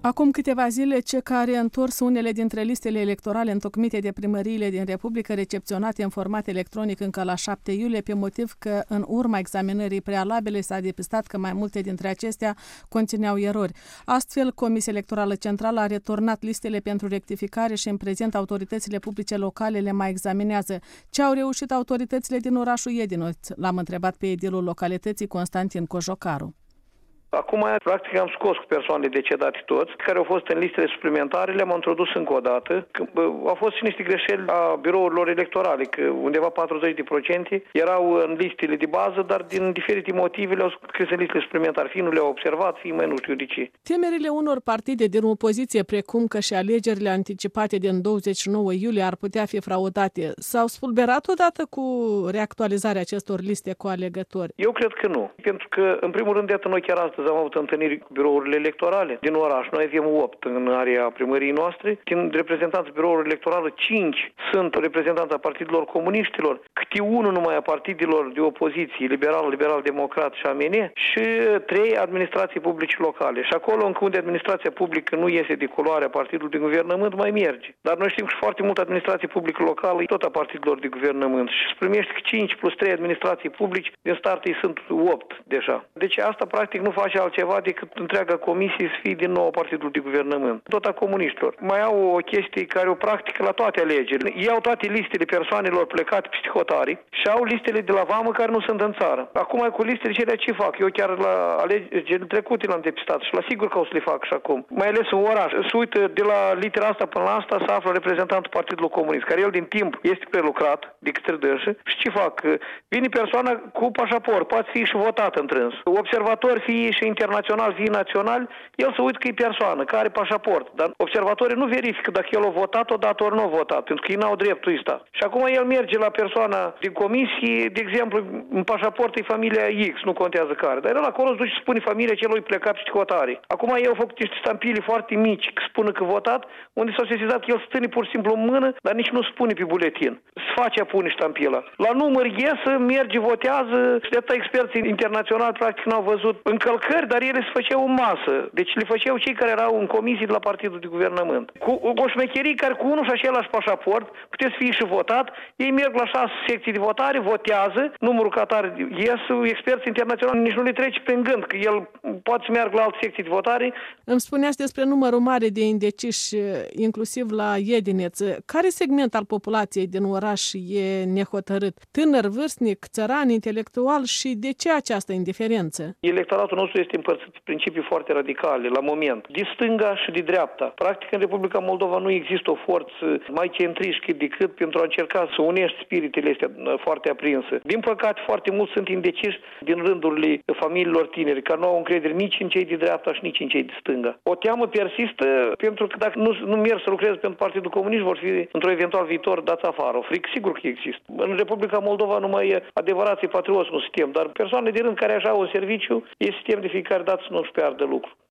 Acum câteva zile, CEC a reîntors unele dintre listele electorale întocmite de primăriile din Republică, recepționate în format electronic încă la 7 iulie, pe motiv că în urma examinării prealabile s-a depistat că mai multe dintre acestea conțineau erori. Astfel, Comisia Electorală Centrală a returnat listele pentru rectificare și în prezent autoritățile publice locale le mai examinează. Ce au reușit autoritățile din orașul Iedinoț? L-am întrebat pe edilul localității Constantin Cojocaru. Acum, practic, am scos cu persoanele decedate toți, care au fost în listele suplimentare, le-am introdus încă o dată. Au fost și niște greșeli a birourilor electorale, că undeva 40% erau în listele de bază, dar din diferite motive le-au scris în listele suplimentare. Fie nu le-au observat, fie mai nu știu de ce. Temerile unor partide din opoziție, precum că și alegerile anticipate din 29 iulie ar putea fi fraudate, s-au spulberat odată cu reactualizarea acestor liste cu alegători? Eu cred că nu, pentru că, în primul rând, iată, noi chiar astăzi am avut întâlniri cu birourile electorale din oraș. Noi avem 8 în area primăriei noastre. Din reprezentanții biroului electoral, 5 sunt reprezentanți a partidelor comuniștilor, câte unul numai a partidelor de opoziție, liberal-democrat și AMN, și 3 administrații publice locale. Și acolo, unde administrația publică nu iese de culoarea partidului de guvernământ, mai merge. Dar noi știm că foarte mult administrație publică locală e tot a partidelor de guvernământ. Și se primește că 5 plus 3 administrații publice, din start ei sunt 8 deja. Deci asta, practic, nu face altceva decât întreaga comisie să fie din nou partidul de guvernământ. Tot a comuniștilor. Mai au o chestie care o practică la toate alegerile. Iau toate listele persoanelor plecate peste hotari și au listele de la vamă care nu sunt în țară. Acum cu listele cele ce fac? Eu chiar la alegerile trecute l-am depistat și la sigur că o să le fac și acum. Mai ales în oraș. Se uită de la litera asta până la asta să află reprezentantul Partidului Comunist, care el din timp este prelucrat de către dânsă. Și ce fac? Vine persoana cu pașaport, poate fi și votat întrâns. Observator fie și internațional, fie național, el se uită că e persoană, care are pașaport. Dar observatorii nu verifică dacă el a votat odată ori nu a votat, pentru că ei n-au dreptul ăsta. Și acum el merge la persoana din comisie, de exemplu, în pașaport e familia X, nu contează care. Dar el acolo îți duce și spune familia celui plecat peste hotare. Acum el a făcut niște stampile foarte mici, că spune că votat, unde s-a sesizat că el stâne pur și simplu în mână, dar nici nu spune pe buletin. Se face a pune ștampila. La număr iesă, merge, votează și de atâta experții internaționali practic n-au văzut încălcări, dar ele se făceau în masă. Deci le făceau cei care erau în comisii de la partidul de guvernământ. Cu o șmecherie care cu unul și același pașaport, puteți fi și votat, ei merg la 6 secții de votare, votează, numărul catare ies, experții internaționali nici nu le trece prin gând, că el poate să meargă la alte secții de votare. Îmi spuneați despre numărul mare de indeciși, inclusiv la Iedineț. Care segment al populației din oraș e nehotărât? Tânăr, vârstnic, țăran, intelectual și de ce această indiferență? Electoratul nostru este împărțit pe principii foarte radicale, la moment, de stânga și de dreapta. Practic, în Republica Moldova nu există o forță mai centrișcă decât pentru a încerca să unești spiritele astea foarte aprinse. Din păcate, foarte mulți sunt indeciși din rândurile familiilor tineri, care nu au încredere nici în cei de dreapta și nici în cei de stânga. O teamă persistă pentru că dacă nu merg să lucreze pentru Partidul Comunist, vor fi într-un eventual viitor dați afară. O frică sigur că există. În Republica Moldova numai adevărații patrioți nu suntem, dar persoanele de rând care așa au un serviciu, e sistem de fiecare dată să nu-și piardă lucru.